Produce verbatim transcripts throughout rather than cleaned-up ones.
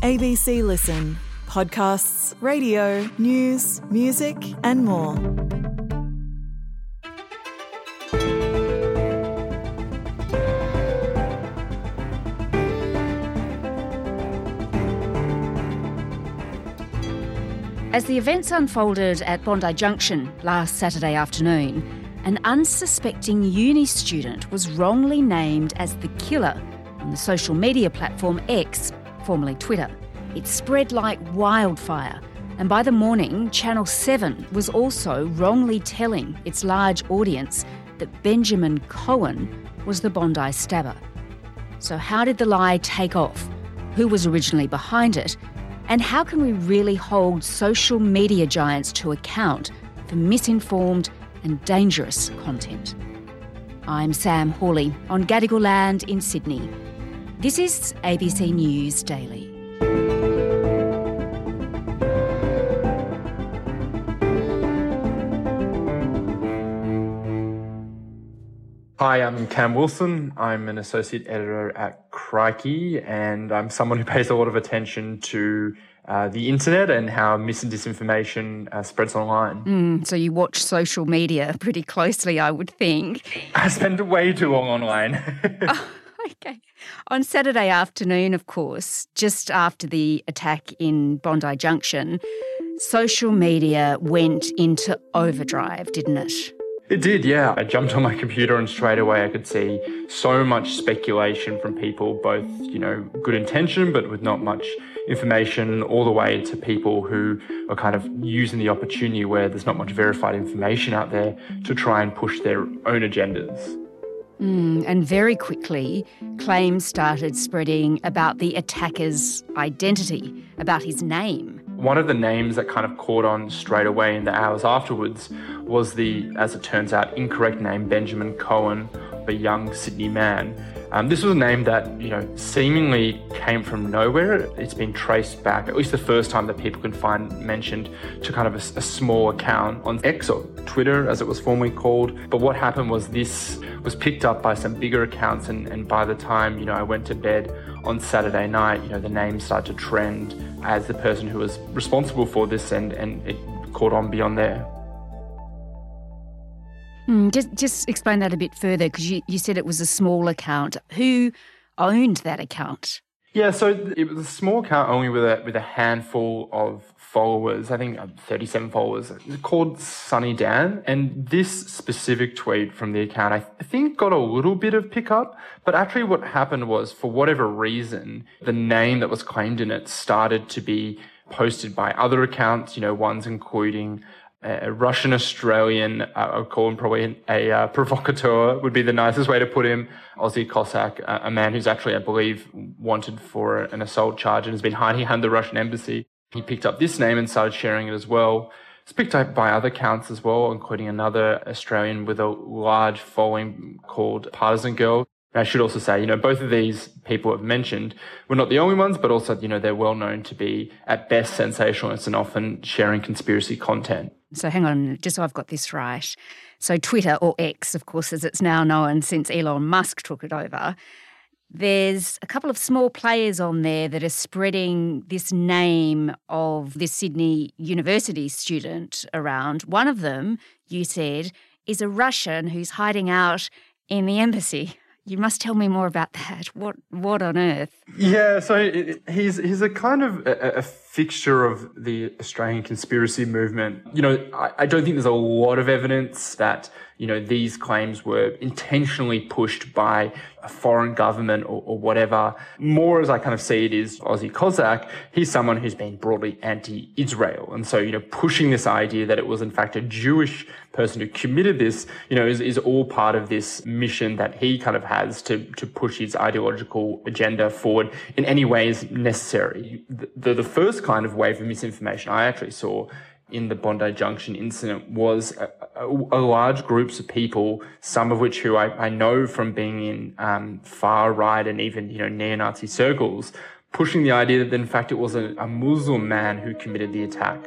A B C Listen. Podcasts, radio, news, music and more. As the events unfolded at Bondi Junction last Saturday afternoon, an unsuspecting uni student was wrongly named as the killer on the social media platform X, formerly Twitter. It spread like wildfire, and by the morning, Channel seven was also wrongly telling its large audience that Benjamin Cohen was the Bondi stabber. So how did the lie take off? Who was originally behind it? And how can we really hold social media giants to account for misinformed and dangerous content? I'm Sam Hawley on Gadigal land in Sydney. This is A B C News Daily. Hi, I'm Cam Wilson. I'm an associate editor at Crikey, and I'm someone who pays a lot of attention to uh, the internet and how mis and disinformation uh, spreads online. Mm, so you watch social media pretty closely, I would think. I spend way too long online. Oh, okay. On Saturday afternoon, of course, just after the attack in Bondi Junction, social media went into overdrive, didn't it? It did, yeah. I jumped on my computer and straight away I could see so much speculation from people, both, you know, good intention, but with not much information, all the way to people who are kind of using the opportunity where there's not much verified information out there to try and push their own agendas. Mm, and very quickly, claims started spreading about the attacker's identity, about his name. One of the names that kind of caught on straight away in the hours afterwards was the, as it turns out, incorrect name Benjamin Cohen, a young Sydney man. Um, this was a name that, you know, seemingly came from nowhere. It's been traced back, at least the first time that people can find mentioned, to kind of a, a small account on X, or Twitter as it was formerly called. But what happened was this was picked up by some bigger accounts, and, and by the time, you know, I went to bed on Saturday night, you know, the name started to trend as the person who was responsible for this, and, and it caught on beyond there. Mm, just, just explain that a bit further, because you, you said it was a small account. Who owned that account? Yeah, so it was a small account only with a with a handful of followers, I think thirty-seven followers. It's called Sunny Dan, and this specific tweet from the account, I th- think got a little bit of pickup, but actually what happened was, for whatever reason, the name that was claimed in it started to be posted by other accounts, you know, ones including a Russian-Australian, uh, I'll call him probably a uh, provocateur, would be the nicest way to put him, Aussie Cossack, uh, a man who's actually, I believe, wanted for an assault charge and has been hiding behind the Russian embassy. He picked up this name and started sharing it as well. It's picked up by other accounts as well, including another Australian with a large following called Partisan Girl. And I should also say, you know, both of these people I've mentioned were not the only ones, but also, you know, they're well known to be, at best, sensationalists and often sharing conspiracy content. So hang on, just so I've got this right. So Twitter, or X, of course, as it's now known since Elon Musk took it over, there's a couple of small players on there that are spreading this name of this Sydney University student around. One of them, you said, is a Russian who's hiding out in the embassy. You must tell me more about that. What what on earth? Yeah, so it, he's he's a kind of a, a fixture of the Australian conspiracy movement. You know, I, I don't think there's a lot of evidence that, you know, these claims were intentionally pushed by a foreign government or, or whatever. More as I kind of see it is Aussie Cossack, he's someone who's been broadly anti-Israel. And so, you know, pushing this idea that it was in fact a Jewish person who committed this, you know, is, is all part of this mission that he kind of has to, to push his ideological agenda forward in any ways necessary. The, the, the first kind of wave of misinformation I actually saw in the Bondi Junction incident was a, a, a large groups of people, some of which who I, I know from being in um, far right and even, you know, neo-Nazi circles, pushing the idea that in fact it was a, a Muslim man who committed the attack.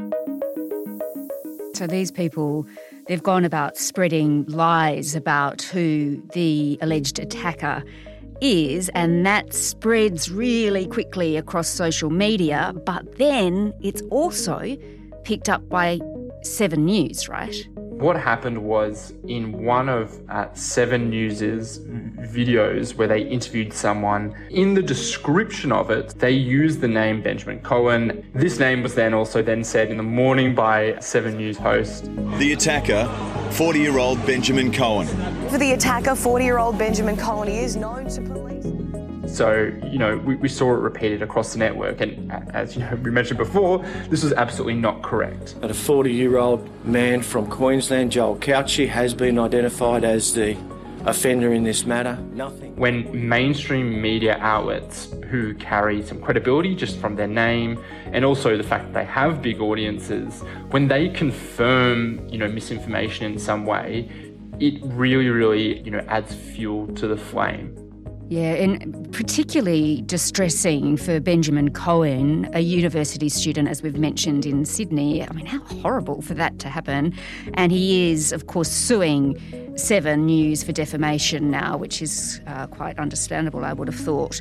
So these people, they've gone about spreading lies about who the alleged attacker is, and that spreads really quickly across social media, but then it's also picked up by Seven News, right? What happened was in one of uh, Seven News's videos where they interviewed someone, in the description of it, they used the name Benjamin Cohen. This name was then also then said in the morning by Seven News host. The attacker, forty-year-old Benjamin Cohen. For the attacker, forty-year-old Benjamin Cohen, he is known to police. So, you know, we, we saw it repeated across the network, and as you know, we mentioned before, this was absolutely not correct. But a forty-year-old man from Queensland, Joel Couchy, has been identified as the offender in this matter. Nothing. When mainstream media outlets who carry some credibility just from their name, and also the fact that they have big audiences, when they confirm, you know, misinformation in some way, it really, really, you know, adds fuel to the flame. Yeah, and particularly distressing for Benjamin Cohen, a university student, as we've mentioned, in Sydney. I mean, how horrible for that to happen. And he is, of course, suing Seven News for defamation now, which is uh, quite understandable, I would have thought.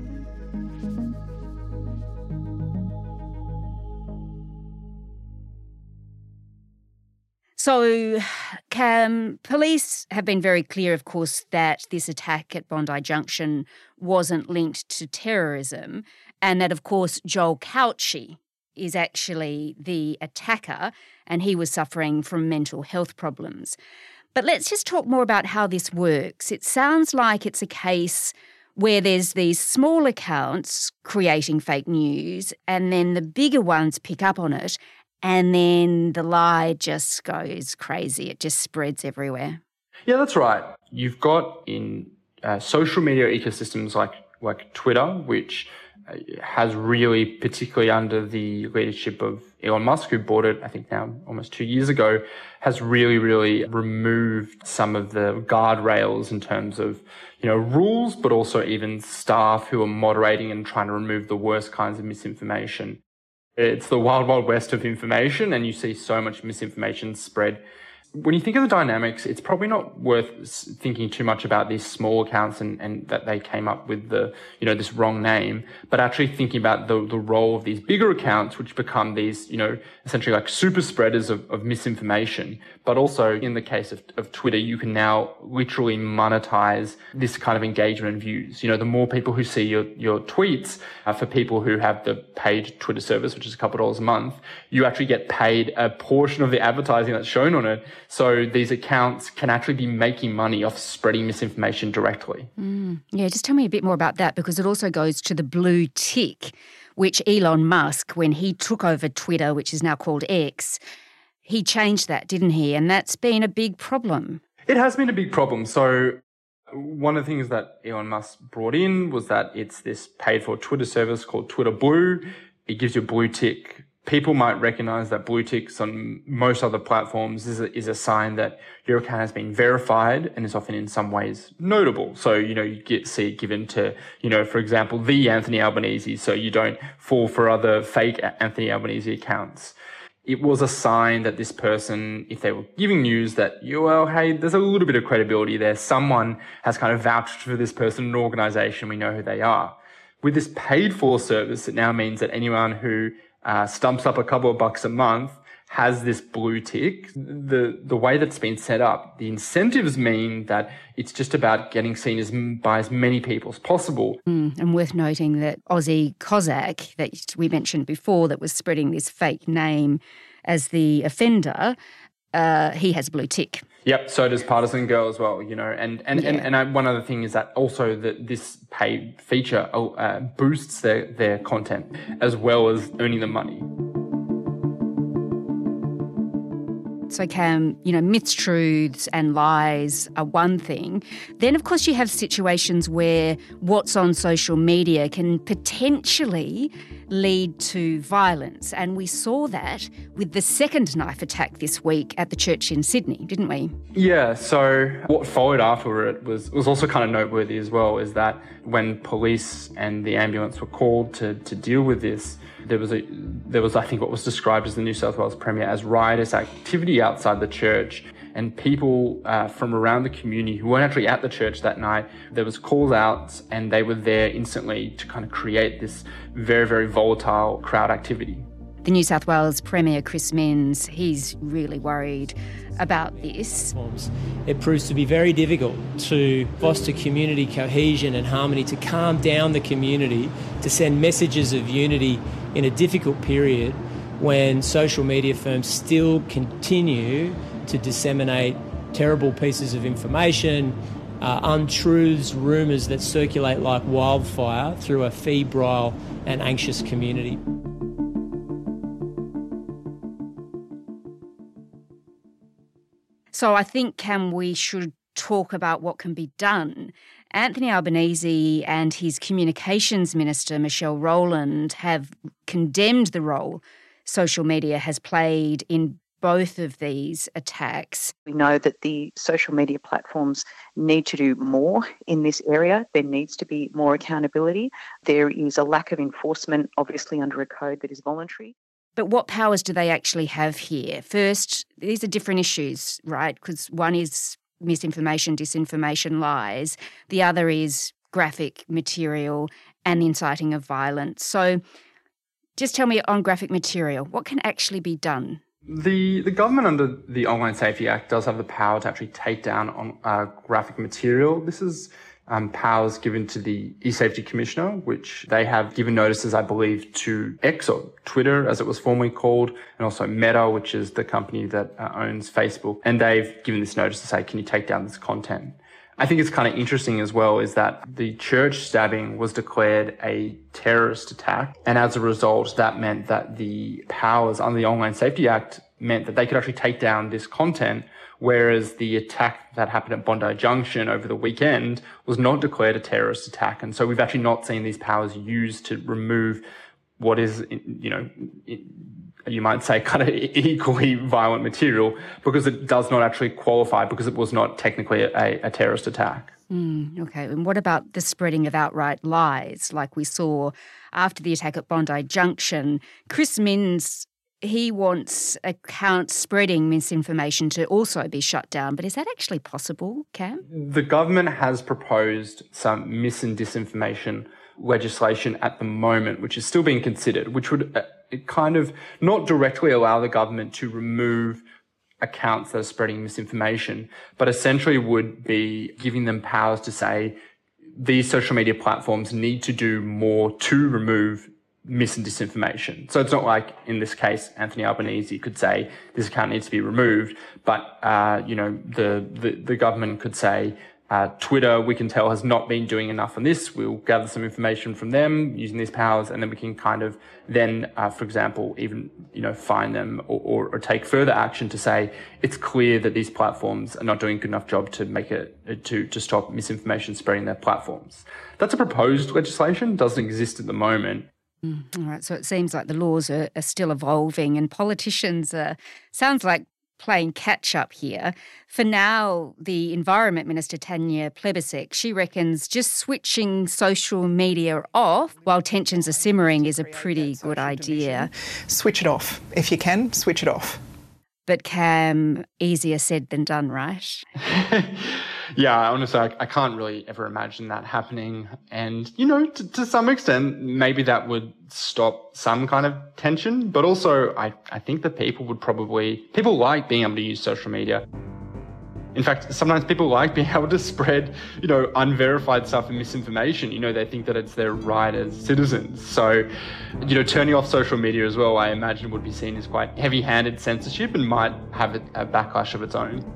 So, Cam, police have been very clear, of course, that this attack at Bondi Junction wasn't linked to terrorism, and that, of course, Joel Couchy is actually the attacker and he was suffering from mental health problems. But let's just talk more about how this works. It sounds like it's a case where there's these small accounts creating fake news and then the bigger ones pick up on it, and then the lie just goes crazy. It just spreads everywhere. Yeah, that's right. You've got in uh, social media ecosystems like, like Twitter, which uh, has really, particularly under the leadership of Elon Musk, who bought it, I think now almost two years ago, has really, really removed some of the guardrails in terms of, you know, rules, but also even staff who are moderating and trying to remove the worst kinds of misinformation. It's the wild, wild west of information, and you see so much misinformation spread. When you think of the dynamics, it's probably not worth thinking too much about these small accounts and, and that they came up with the, you know, this wrong name, but actually thinking about the, the role of these bigger accounts, which become these, you know, essentially like super spreaders of, of misinformation. But also in the case of, of Twitter, you can now literally monetize this kind of engagement and views. You know, the more people who see your, your tweets, uh, for people who have the paid Twitter service, which is a couple of dollars a month, you actually get paid a portion of the advertising that's shown on it. So these accounts can actually be making money off spreading misinformation directly. Mm. Yeah, just tell me a bit more about that, because it also goes to the blue tick, which Elon Musk, when he took over Twitter, which is now called X, he changed that, didn't he? And that's been a big problem. It has been a big problem. So one of the things that Elon Musk brought in was that it's this paid-for Twitter service called Twitter Blue. It gives you a blue tick. People might recognize that blue ticks on most other platforms is a, is a sign that your account has been verified and is often in some ways notable. So, you know, you get see it given to, you know, for example, the Anthony Albanese, so you don't fall for other fake Anthony Albanese accounts. It was a sign that this person, if they were giving news, that, you, well, hey, there's a little bit of credibility there. Someone has kind of vouched for this person, an organization, we know who they are. With this paid for service, it now means that anyone who Uh, stumps up a couple of bucks a month, has this blue tick. The the way that's been set up, the incentives mean that it's just about getting seen as by as many people as possible. Mm, and worth noting that Ozzy Kozak, that we mentioned before, that was spreading this fake name as the offender, uh, he has a blue tick. Yep, so does Partisan Girl as well, you know. And and, yeah. and, and I, one other thing is that also that this paid feature uh, boosts their, their content as well as earning the money. So, Cam, you know, myths, truths and lies are one thing. Then, of course, you have situations where what's on social media can potentially lead to violence. And we saw that with the second knife attack this week at the church in Sydney, didn't we? Yeah, so what followed after it was, was also kind of noteworthy as well, is that when police and the ambulance were called to, to deal with this, there was, a, there was, I think, what was described as the New South Wales Premier as riotous activity outside the church. and people uh, from around the community who weren't actually at the church that night, there was calls out and they were there instantly to kind of create this very, very volatile crowd activity. The New South Wales Premier, Chris Minns, he's really worried about this. It proves to be very difficult to foster community cohesion and harmony, to calm down the community, to send messages of unity in a difficult period when social media firms still continue to disseminate terrible pieces of information, uh, untruths, rumours that circulate like wildfire through a febrile and anxious community. So I think, Cam, we should talk about what can be done. Anthony Albanese and his Communications Minister, Michelle Rowland, have condemned the role social media has played in both of these attacks. We know that the social media platforms need to do more in this area. There needs to be more accountability. There is a lack of enforcement, obviously, under a code that is voluntary. But what powers do they actually have here? First, these are different issues, right? Because one is misinformation, disinformation, lies. The other is graphic material and inciting of violence. So just tell me on graphic material, what can actually be done? The the government under the Online Safety Act does have the power to actually take down on uh, graphic material. This is um, powers given to the eSafety Commissioner, which they have given notices, I believe, to X, or Twitter as it was formerly called, and also Meta, which is the company that uh, owns Facebook. And they've given this notice to say, can you take down this content? I think it's kind of interesting as well is that the church stabbing was declared a terrorist attack. And as a result, that meant that the powers under the Online Safety Act meant that they could actually take down this content, whereas the attack that happened at Bondi Junction over the weekend was not declared a terrorist attack. And so we've actually not seen these powers used to remove what is, you know, you might say kind of equally violent material, because it does not actually qualify, because it was not technically a, a terrorist attack. Mm, okay, and what about the spreading of outright lies like we saw after the attack at Bondi Junction? Chris Minns, he wants accounts spreading misinformation to also be shut down, but is that actually possible, Cam? The government has proposed some mis and disinformation legislation at the moment, which is still being considered, which would uh, it kind of not directly allow the government to remove accounts that are spreading misinformation, but essentially would be giving them powers to say these social media platforms need to do more to remove mis and disinformation. So it's not like, in this case, Anthony Albanese could say this account needs to be removed, but, uh, you know, the, the, the government could say, Uh, Twitter, we can tell, has not been doing enough on this. We'll gather some information from them using these powers, and then we can kind of then, uh, for example, even, you know, fine them or, or, or take further action to say it's clear that these platforms are not doing a good enough job to make it, to, to stop misinformation spreading their platforms. That's a proposed legislation, doesn't exist at the moment. Mm, all right, so it seems like the laws are, are still evolving, and politicians are, sounds like, playing catch-up here. For now, the Environment Minister, Tanya Plibersek, she reckons just switching social media off while tensions are simmering is a pretty good idea. Switch it off. If you can, switch it off. But Cam, easier said than done, right? Yeah, honestly, I, I can't really ever imagine that happening. And, you know, to, to some extent, maybe that would stop some kind of tension. But also, I, I think that people would probably, people like being able to use social media. In fact, sometimes people like being able to spread, you know, unverified stuff and misinformation. You know, they think that it's their right as citizens. So, you know, turning off social media as well, I imagine, would be seen as quite heavy-handed censorship and might have a, a backlash of its own.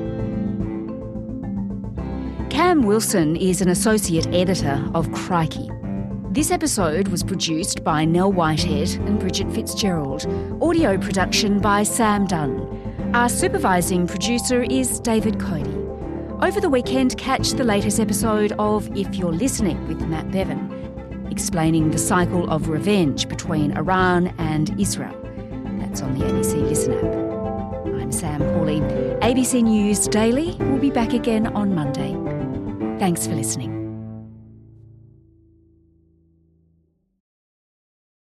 Cam Wilson is an associate editor of Crikey. This episode was produced by Nell Whitehead and Bridget Fitzgerald. Audio production by Sam Dunn. Our supervising producer is David Cody. Over the weekend, catch the latest episode of If You're Listening with Matt Bevan, explaining the cycle of revenge between Iran and Israel. That's on the A B C Listen app. I'm Sam Hawley. A B C News Daily will be back again on Monday. Thanks for listening.